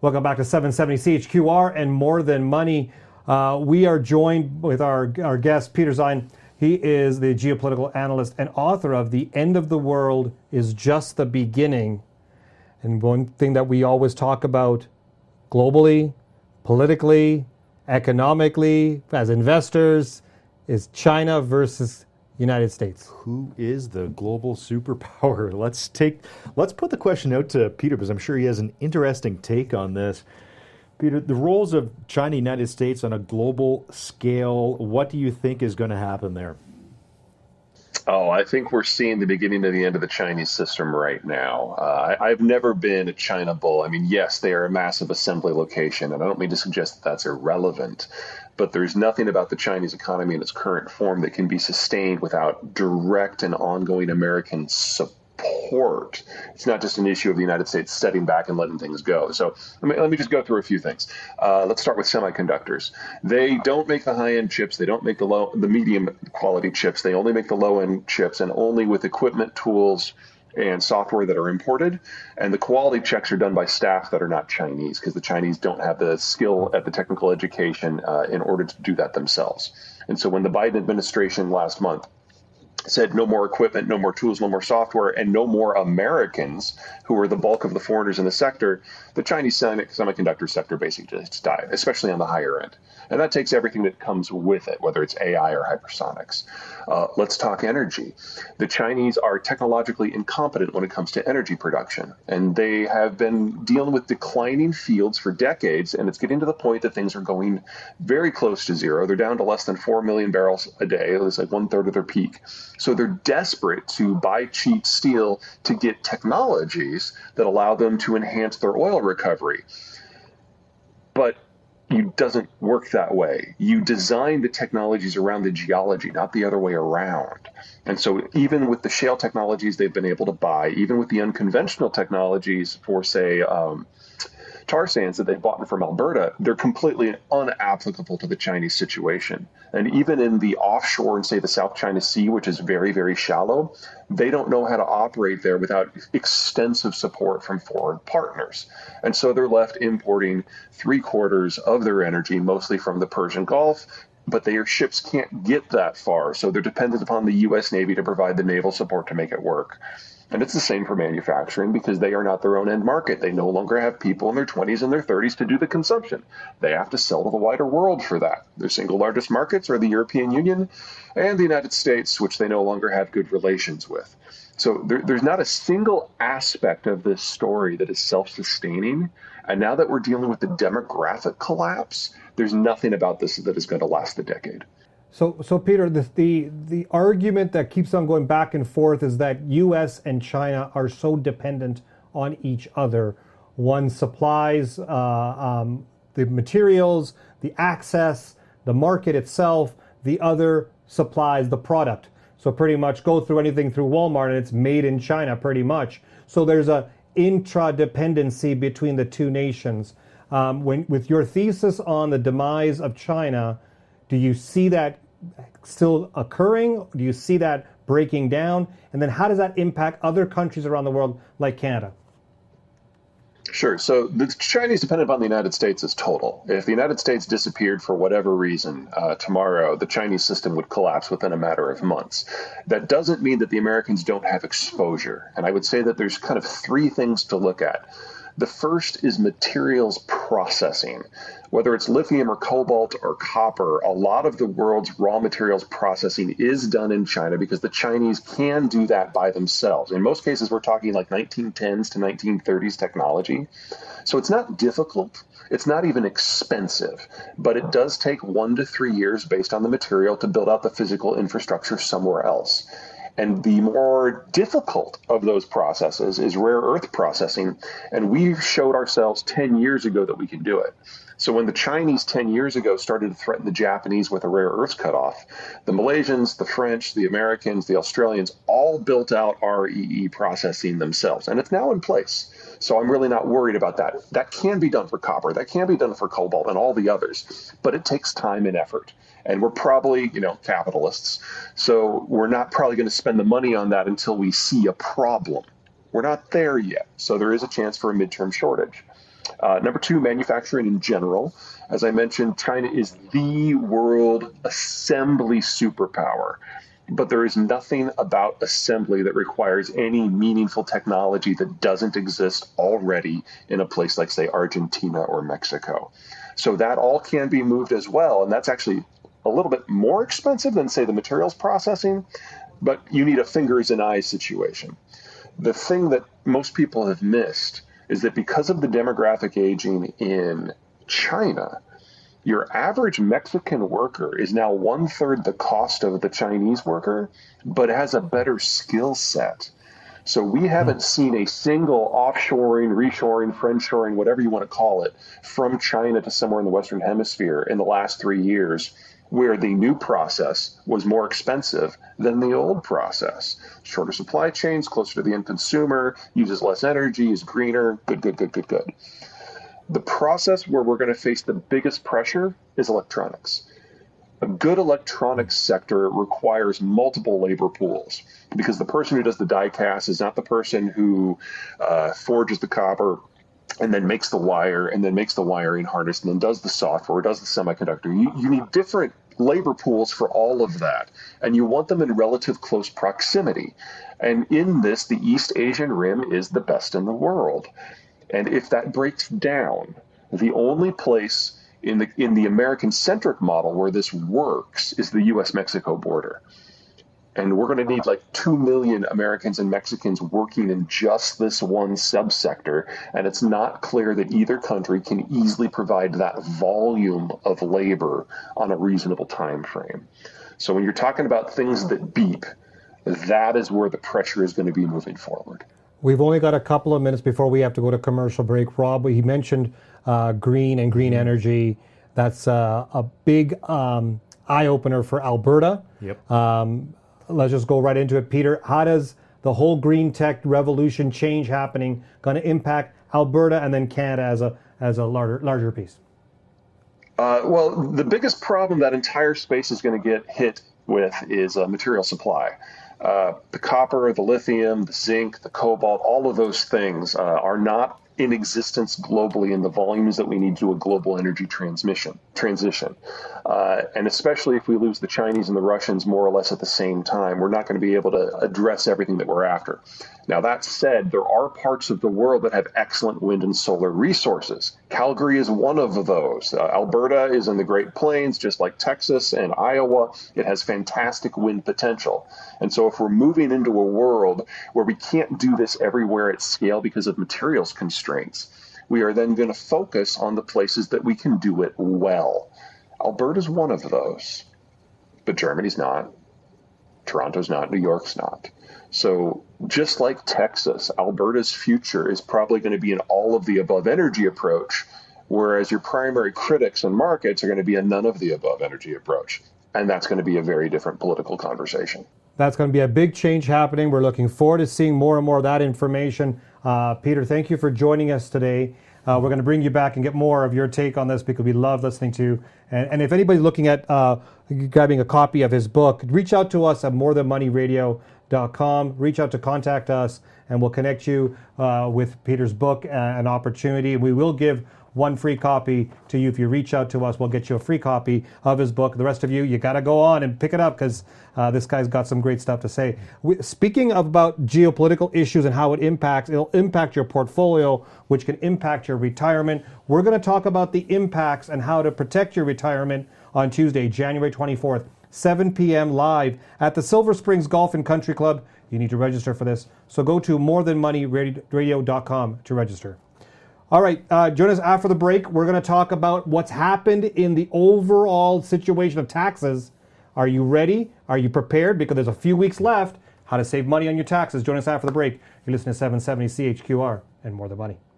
Welcome back to 770 CHQR and More Than Money. We are joined with our guest, Peter Zeihan. He is the geopolitical analyst and author of The End of the World is Just the Beginning. And one thing that we always talk about globally, politically, economically, as investors, is China versus United States. Who is the global superpower? Let's put the question out to Peter, because I'm sure he has an interesting take on this. Peter, the roles of China, United States on a global scale, what do you think is going to happen there? Oh, I think we're seeing the beginning of the end of the Chinese system right now. I've never been a China bull. I mean, yes, they are a massive assembly location, and I don't mean to suggest that that's irrelevant, but there's nothing about the Chinese economy in its current form that can be sustained without direct and ongoing American support. It's not just an issue of the United States stepping back and letting things go. So let me just go through a few things. Let's start with semiconductors. They don't make the high-end chips. They don't make the medium quality chips. They only make the low-end chips, and only with equipment, tools, and software that are imported. And the quality checks are done by staff that are not Chinese, because the Chinese don't have the skill at the technical education in order to do that themselves. And so when the Biden administration last month said no more equipment, no more tools, no more software, and no more Americans, who were the bulk of the foreigners in the sector, the Chinese semiconductor sector basically just died, especially on the higher end. And that takes everything that comes with it, whether it's AI or hypersonics. Let's talk energy. The Chinese are technologically incompetent when it comes to energy production, and they have been dealing with declining fields for decades, and it's getting to the point that things are going very close to zero. They're down to less than 4 million barrels a day. It's like 1/3 of their peak. So they're desperate to buy cheap steel to get technologies that allow them to enhance their oil recovery. But it doesn't work that way. You design the technologies around the geology, not the other way around. And so even with the shale technologies they've been able to buy, even with the unconventional technologies for, say, tar sands that they've bought from Alberta, they're completely unapplicable to the Chinese situation. And even in the offshore and, say, the South China Sea, which is very, very shallow, they don't know how to operate there without extensive support from foreign partners. And so they're left importing 3/4 of their energy, mostly from the Persian Gulf, but their ships can't get that far. So they're dependent upon the U.S. Navy to provide the naval support to make it work. And it's the same for manufacturing, because they are not their own end market. They no longer have people in their 20s and their 30s to do the consumption. They have to sell to the wider world for that. Their single largest markets are the European Union and the United States, which they no longer have good relations with. So there's not a single aspect of this story that is self-sustaining. And now that we're dealing with the demographic collapse, there's nothing about this that is going to last a decade. So Peter, the argument that keeps on going back and forth is that U.S. and China are so dependent on each other. One supplies the materials, the access, the market itself. The other supplies the product. So pretty much go through anything through Walmart and it's made in China pretty much. So there's a intradependency between the two nations. With your thesis on the demise of China, do you see that still occurring? Do you see that breaking down? And then how does that impact other countries around the world like Canada? Sure. So the Chinese dependent on the United States is total. If the United States disappeared for whatever reason tomorrow, the Chinese system would collapse within a matter of months. That doesn't mean that the Americans don't have exposure. And I would say that there's kind of three things to look at. The first is materials processing. Whether it's lithium or cobalt or copper, a lot of the world's raw materials processing is done in China because the Chinese can do that by themselves. In most cases, we're talking like 1910s to 1930s technology. So it's not difficult. It's not even expensive, but it does take 1 to 3 years based on the material to build out the physical infrastructure somewhere else. And the more difficult of those processes is rare earth processing. And we showed ourselves 10 years ago that we can do it. So when the Chinese 10 years ago started to threaten the Japanese with a rare earths cutoff, the Malaysians, the French, the Americans, the Australians all built out REE processing themselves. And it's now in place. So I'm really not worried about that. That can be done for copper. That can be done for cobalt and all the others. But it takes time and effort. And we're probably, capitalists. So we're not probably going to spend the money on that until we see a problem. We're not there yet. So there is a chance for a midterm shortage. Number two, manufacturing in general. As I mentioned, China is the world assembly superpower. But there is nothing about assembly that requires any meaningful technology that doesn't exist already in a place like, say, Argentina or Mexico. So that all can be moved as well. And that's actually a little bit more expensive than, say, the materials processing, but you need a fingers and eyes situation. The thing that most people have missed is that because of the demographic aging in China, your average Mexican worker is now 1/3 the cost of the Chinese worker, but has a better skill set. So we haven't seen a single offshoring, reshoring, friendshoring, whatever you want to call it, from China to somewhere in the Western Hemisphere in the last 3 years, where the new process was more expensive than the old process. Shorter supply chains, closer to the end consumer, uses less energy, is greener, good. The process where we're going to face the biggest pressure is electronics. A good electronics sector requires multiple labor pools because the person who does the die cast is not the person who forges the copper and then makes the wire and then makes the wiring harness and then does the software, does the semiconductor. You need different labor pools for all of that, and you want them in relative close proximity. And in this, the East Asian Rim is the best in the world. And if that breaks down, the only place in the American-centric model where this works is the U.S.-Mexico border. And we're going to need like 2 million Americans and Mexicans working in just this one subsector. And it's not clear that either country can easily provide that volume of labor on a reasonable time frame. So when you're talking about things that beep, that is where the pressure is going to be moving forward. We've only got a couple of minutes before we have to go to commercial break. Rob, he mentioned green and green energy. That's a big eye-opener for Alberta. Yep. Let's just go right into it. Peter, how does the whole green tech revolution change happening going to impact Alberta and then Canada as a larger piece? Well, the biggest problem that entire space is going to get hit with is material supply. The copper, the lithium, the zinc, the cobalt, all of those things are not in existence globally in the volumes that we need to do a global energy transition. And especially if we lose the Chinese and the Russians more or less at the same time, we're not going to be able to address everything that we're after. Now, that said, there are parts of the world that have excellent wind and solar resources. Calgary is one of those. Alberta is in the Great Plains, just like Texas and Iowa. It has fantastic wind potential. And so if we're moving into a world where we can't do this everywhere at scale because of materials constraints, we are then going to focus on the places that we can do it well. Alberta's one of those, but Germany's not. Toronto's not. New York's not. So just like Texas, Alberta's future is probably going to be an all of the above energy approach, whereas your primary critics and markets are going to be a none of the above energy approach. And that's going to be a very different political conversation. That's going to be a big change happening. We're looking forward to seeing more and more of that information. Peter, thank you for joining us today. We're going to bring you back and get more of your take on this because we love listening to you. And if anybody's looking at grabbing a copy of his book, reach out to us at morethanmoneyradio.com. Reach out to contact us, and we'll connect you with Peter's book, an opportunity. We will give one free copy to you. If you reach out to us, we'll get you a free copy of his book. The rest of you got to go on and pick it up because this guy's got some great stuff to say. Speaking about geopolitical issues and how it'll impact your portfolio, which can impact your retirement. We're going to talk about the impacts and how to protect your retirement on Tuesday, January 24th, 7 p.m. live at the Silver Springs Golf and Country Club. You need to register for this. So go to morethanmoneyradio.com to register. All right, join us after the break. We're going to talk about what's happened in the overall situation of taxes. Are you ready? Are you prepared? Because there's a few weeks left. How to save money on your taxes. Join us after the break. You're listening to 770 CHQR and More Than Money.